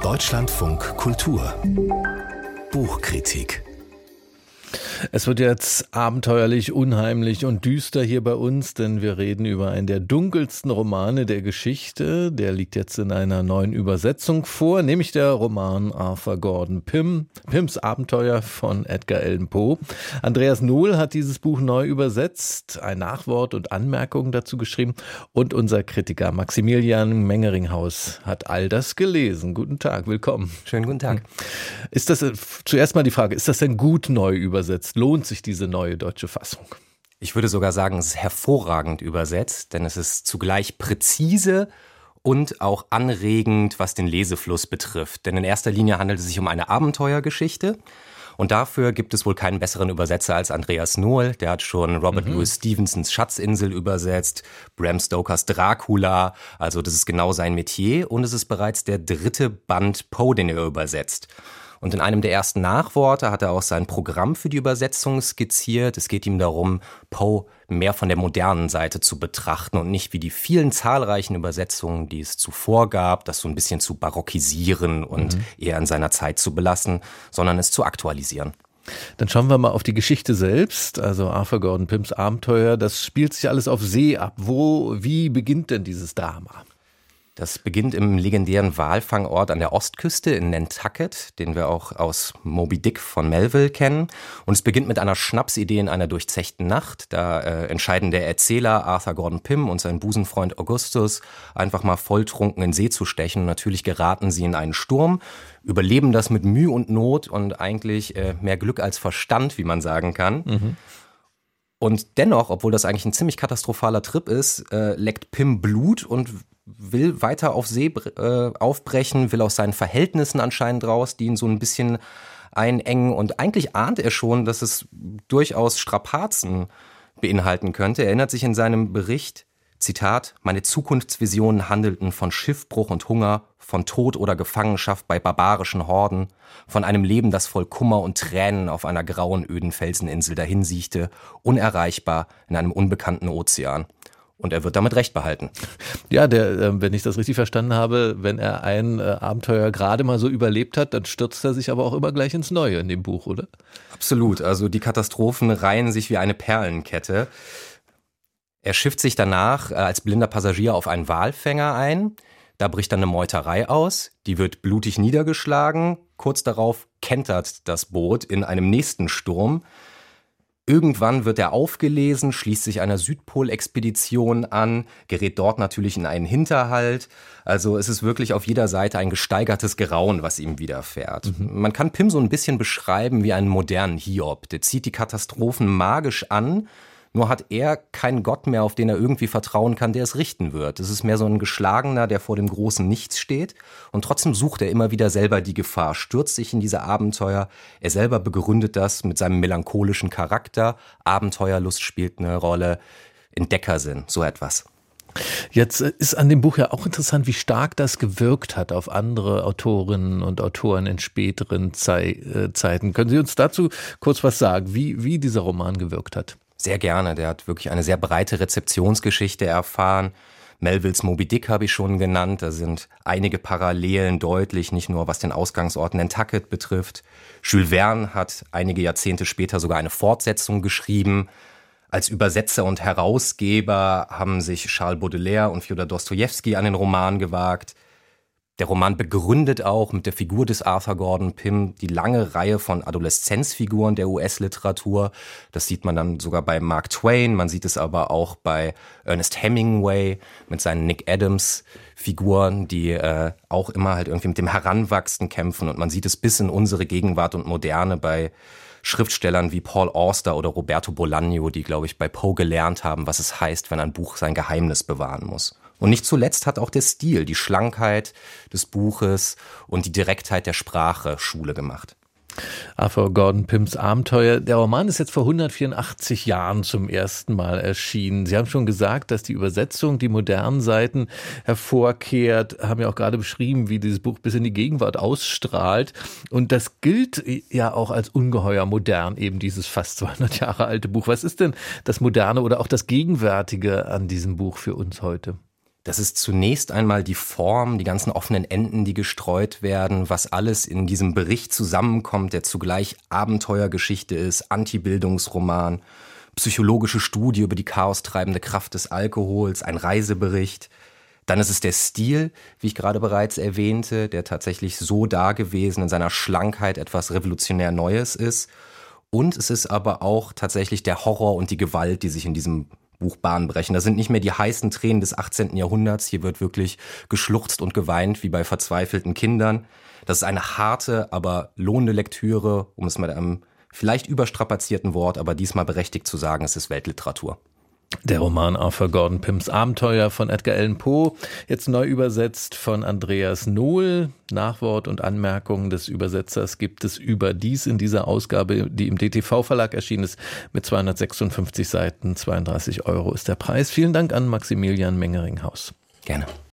Deutschlandfunk Kultur Buchkritik. Es wird jetzt abenteuerlich, unheimlich und düster hier bei uns, denn wir reden über einen der dunkelsten Romane der Geschichte. Der liegt jetzt in einer neuen Übersetzung vor, nämlich der Roman Arthur Gordon Pyms Abenteuer von Edgar Allan Poe. Andreas Nohl hat dieses Buch neu übersetzt, ein Nachwort und Anmerkungen dazu geschrieben und unser Kritiker Maximilian Mengeringhaus hat all das gelesen. Guten Tag, willkommen. Schönen guten Tag. Ist das zuerst mal die Frage, ist das denn gut neu übersetzt? Lohnt sich diese neue deutsche Fassung? Ich würde sogar sagen, es ist hervorragend übersetzt, denn es ist zugleich präzise und auch anregend, was den Lesefluss betrifft. Denn in erster Linie handelt es sich um eine Abenteuergeschichte. Und dafür gibt es wohl keinen besseren Übersetzer als Andreas Nohl. Der hat schon Robert Louis Stevensons Schatzinsel übersetzt, Bram Stokers Dracula. Also das ist genau sein Metier. Und es ist bereits der 3. Band Poe, den er übersetzt. Und in einem der ersten Nachworte hat er auch sein Programm für die Übersetzung skizziert. Es geht ihm darum, Poe mehr von der modernen Seite zu betrachten und nicht wie die vielen zahlreichen Übersetzungen, die es zuvor gab, das so ein bisschen zu barockisieren und eher in seiner Zeit zu belassen, sondern es zu aktualisieren. Dann schauen wir mal auf die Geschichte selbst, also Arthur Gordon Pyms Abenteuer. Das spielt sich alles auf See ab. Wie beginnt denn dieses Drama? Das beginnt im legendären Walfangort an der Ostküste in Nantucket, den wir auch aus Moby Dick von Melville kennen. Und es beginnt mit einer Schnapsidee in einer durchzechten Nacht. Da entscheiden der Erzähler Arthur Gordon Pym und sein Busenfreund Augustus, einfach mal volltrunken in See zu stechen. Und natürlich geraten sie in einen Sturm, überleben das mit Mühe und Not und eigentlich mehr Glück als Verstand, wie man sagen kann. Und dennoch, obwohl das eigentlich ein ziemlich katastrophaler Trip ist, leckt Pym Blut und will weiter auf See aufbrechen, will aus seinen Verhältnissen anscheinend raus, die ihn so ein bisschen einengen. Und eigentlich ahnt er schon, dass es durchaus Strapazen beinhalten könnte. Er erinnert sich in seinem Bericht, Zitat, meine Zukunftsvisionen handelten von Schiffbruch und Hunger, von Tod oder Gefangenschaft bei barbarischen Horden, von einem Leben, das voll Kummer und Tränen auf einer grauen, öden Felseninsel dahinsiechte, unerreichbar in einem unbekannten Ozean. Und er wird damit Recht behalten. Ja, wenn ich das richtig verstanden habe, wenn er ein Abenteuer gerade mal so überlebt hat, dann stürzt er sich aber auch immer gleich ins Neue in dem Buch, oder? Absolut, also die Katastrophen reihen sich wie eine Perlenkette. Er schifft sich danach als blinder Passagier auf einen Walfänger ein. Da bricht dann eine Meuterei aus, die wird blutig niedergeschlagen. Kurz darauf kentert das Boot in einem nächsten Sturm. Irgendwann wird er aufgelesen, schließt sich einer Südpolexpedition an, gerät dort natürlich in einen Hinterhalt. Also es ist wirklich auf jeder Seite ein gesteigertes Grauen, was ihm widerfährt. Man kann Pym so ein bisschen beschreiben wie einen modernen Hiob. Der zieht die Katastrophen magisch an, nur hat er keinen Gott mehr, auf den er irgendwie vertrauen kann, der es richten wird. Es ist mehr so ein Geschlagener, der vor dem großen Nichts steht. Und trotzdem sucht er immer wieder selber die Gefahr, stürzt sich in diese Abenteuer. Er selber begründet das mit seinem melancholischen Charakter. Abenteuerlust spielt eine Rolle. Entdeckersinn, so etwas. Jetzt ist an dem Buch ja auch interessant, wie stark das gewirkt hat auf andere Autorinnen und Autoren in späteren Zeiten. Können Sie uns dazu kurz was sagen, wie dieser Roman gewirkt hat? Sehr gerne, der hat wirklich eine sehr breite Rezeptionsgeschichte erfahren. Melvilles Moby Dick habe ich schon genannt, da sind einige Parallelen deutlich, nicht nur was den Ausgangsort Nantucket betrifft. Jules Verne hat einige Jahrzehnte später sogar eine Fortsetzung geschrieben. Als Übersetzer und Herausgeber haben sich Charles Baudelaire und Fjodor Dostojewski an den Roman gewagt. Der Roman begründet auch mit der Figur des Arthur Gordon Pym die lange Reihe von Adoleszenzfiguren der US-Literatur. Das sieht man dann sogar bei Mark Twain, man sieht es aber auch bei Ernest Hemingway mit seinen Nick Adams-Figuren, die auch immer halt irgendwie mit dem Heranwachsen kämpfen. Und man sieht es bis in unsere Gegenwart und Moderne bei Schriftstellern wie Paul Auster oder Roberto Bolaño, die, glaube ich, bei Poe gelernt haben, was es heißt, wenn ein Buch sein Geheimnis bewahren muss. Und nicht zuletzt hat auch der Stil, die Schlankheit des Buches und die Direktheit der Sprache Schule gemacht. Arthur Gordon Pyms Abenteuer. Der Roman ist jetzt vor 184 Jahren zum ersten Mal erschienen. Sie haben schon gesagt, dass die Übersetzung die modernen Seiten hervorkehrt, haben ja auch gerade beschrieben, wie dieses Buch bis in die Gegenwart ausstrahlt. Und das gilt ja auch als ungeheuer modern, eben dieses fast 200 Jahre alte Buch. Was ist denn das Moderne oder auch das Gegenwärtige an diesem Buch für uns heute? Das ist zunächst einmal die Form, die ganzen offenen Enden, die gestreut werden, was alles in diesem Bericht zusammenkommt, der zugleich Abenteuergeschichte ist, Antibildungsroman, psychologische Studie über die chaostreibende Kraft des Alkohols, ein Reisebericht. Dann ist es der Stil, wie ich gerade bereits erwähnte, der tatsächlich so dagewesen in seiner Schlankheit etwas revolutionär Neues ist. Und es ist aber auch tatsächlich der Horror und die Gewalt, die sich in diesem Buch Bahn brechen. Das sind nicht mehr die heißen Tränen des 18. Jahrhunderts. Hier wird wirklich geschluchzt und geweint, wie bei verzweifelten Kindern. Das ist eine harte, aber lohnende Lektüre, um es mit einem vielleicht überstrapazierten Wort, aber diesmal berechtigt zu sagen, es ist Weltliteratur. Der Roman Arthur Gordon Pyms Abenteuer von Edgar Allan Poe, jetzt neu übersetzt von Andreas Nohl. Nachwort und Anmerkungen des Übersetzers gibt es überdies in dieser Ausgabe, die im DTV-Verlag erschienen ist, mit 256 Seiten. 32 € ist der Preis. Vielen Dank an Maximilian Mengeringhaus. Gerne.